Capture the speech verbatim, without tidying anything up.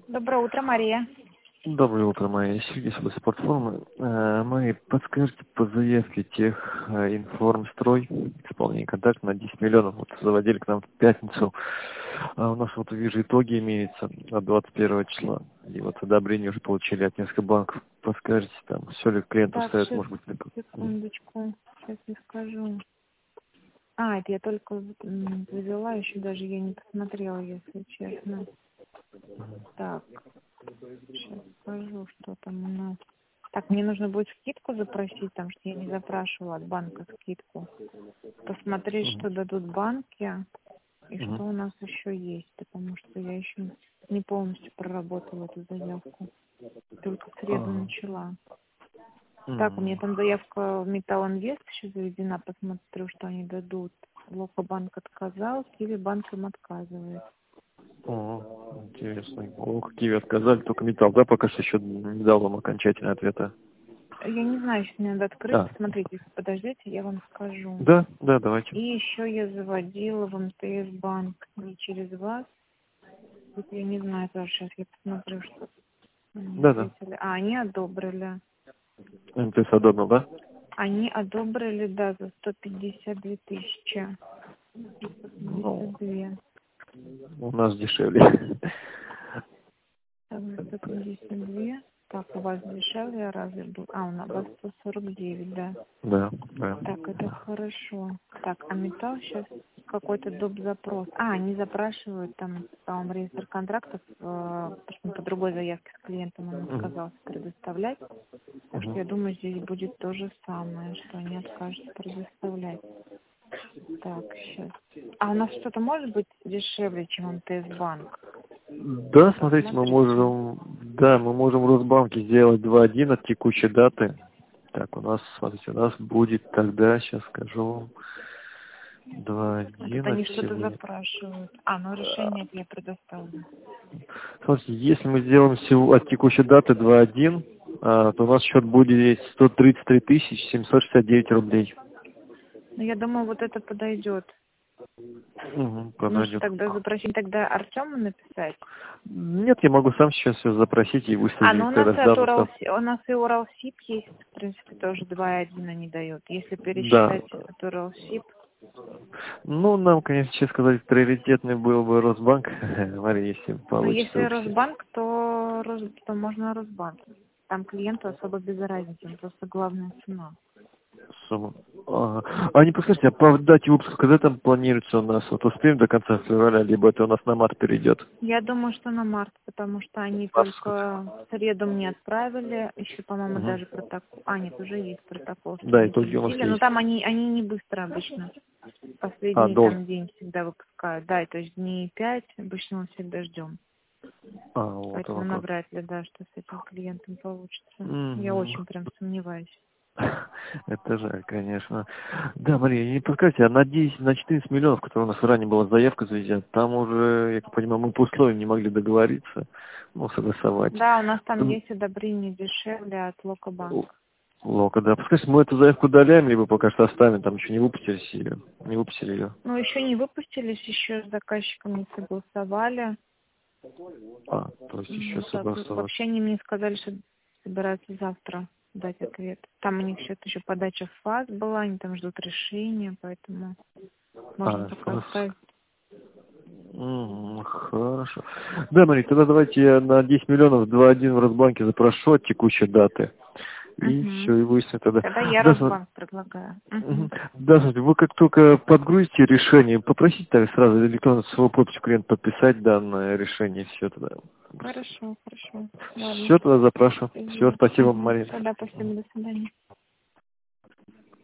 Доброе утро, Мария. Доброе утро, Майя. Сергей с платформы. Майя, подскажите по заявке тех э, информстрой, исполнение контракта на десять миллионов. Вот заводили к нам в пятницу. А у нас вот вижу итоги имеются от двадцать первого числа. И вот одобрение уже получили от нескольких банков. Подскажите, там, все ли клиенту Так, ставят, сейчас, может быть, такое? секундочку. Сейчас я скажу. А, это я только м, завела, еще даже я не посмотрела, если честно. Так, сейчас скажу, что там у нас. Так, мне нужно будет скидку запросить, там, что я не запрашивала от банка скидку. Посмотреть, что дадут банки и Мгм. что у нас еще есть, потому что я еще не полностью проработала эту заявку. Только в среду Ага. начала. Так, у меня М. там заявка в Металл Инвест еще заведена, посмотрю, что они дадут. Локобанк отказал, Киви банк им отказывает. О, интересно. О, какие отказали, только металл, да, пока что еще не дал вам окончательного ответа. Я не знаю, если мне надо открыть, А, посмотрите, если подождите, я вам скажу. да, да, давайте. И еще я заводила в МТС банк не через вас. Вот я не знаю тоже, сейчас я посмотрю, что они Да, да. ответили. А, они одобрили. МТС одобрил, да? Они одобрили, да, за сто пятьдесят две тысячи. Ну, восемьдесят две. у нас дешевле. Так, сто пятьдесят два. Так, у вас дешевле разве был? А, у нас у вас сто сорок девять, да. Да, да. Так, это хорошо. Так, а металл сейчас какой-то доп. Запрос. А, они запрашивают там, по-моему, реестр контрактов, э, потому что по другой заявке с клиентом он Мгм. отказался предоставлять. Так что я Мгм. думаю, здесь будет то же самое, что они откажутся предоставлять. Так, сейчас. А у нас что-то может быть дешевле, чем МТС банк? Да, смотрите, мы Посмотрите. можем, да, мы можем в Росбанке сделать два один от текущей даты. Так, у нас, смотрите, у нас будет тогда, сейчас скажу вам, два А тут один от они что-то сегодня. запрашивают. А, ну решение это я предоставлю. Смотрите, если мы сделаем всего от текущей даты два один, а, то у нас счет будет сто тридцать три тысячи семьсот шестьдесят девять рублей. Ну, я думаю, вот это подойдет. Угу, Может, подойдет. тогда запросить тогда Артему написать? Нет, я могу сам сейчас все запросить и А, ну у выставить нас тогда от данную Урал, ставку. у нас и Уралсиб есть, в принципе, тоже два и один они дают. Если Да. пересчитать от Уралсиб. Ну, нам, конечно, честно сказать, приоритетный был бы Росбанк, Мария, если Но получится если выпустить. Росбанк, то, Рос, то можно Росбанк. Там клиенту особо без разницы, им просто главная цена. Сумма. Ага. А не подскажите, а по дате выпуска, когда там планируется у нас? Вот успеем до конца февраля, либо это у нас на март перейдет? Я думаю, что на март, потому что они только Март. в среду мне отправили, еще, по-моему, Угу. даже протокол. А, нет, уже есть протокол, что Да, они итоги у нас победили. Но есть. там они, они не быстро обычно. А, Последний долг. там день всегда выпускают. Да, и то есть дней пять обычно мы всегда ждем. А, вот Поэтому оно как. навряд ли, да, что с этим клиентом получится. Я Мгм. очень прям сомневаюсь. Это жаль, конечно. Да, Мария, не подскажите, а на десять, на четырнадцать миллионов, которые у нас ранее была заявка завезена, там уже, я как понимаю, мы по условиям не могли договориться, ну, согласовать. Да, у нас там Там, есть одобрение дешевле от л- Локобанк. Лока, да. Подскажите, мы эту заявку удаляем, либо пока что оставим, там еще не выпустились ее, не выпустили ее. Ну, еще не выпустились, еще с заказчиком не согласовали. А, то есть еще Ну, так, согласовать. вообще они мне сказали, что собираются завтра дать ответ. Там у них сейчас еще подача в ФАС была, они там ждут решения, поэтому можно А, пока фас. оставить. М, Хорошо. Да, Мария, тогда давайте я на десять миллионов два один в Росбанке запрошу от текущей даты. И Угу. все, и выясним тогда. Тогда я Да, см- Росбанк предлагаю. мгм. Угу. Да, смотрите, вы как только подгрузите решение, попросите так сразу электронно своего подписью клиента подписать данное решение, все тогда. Хорошо, хорошо. Ладно. Все тогда запрашиваю. Все, спасибо, Угу. Марина. Тогда спасибо, до свидания.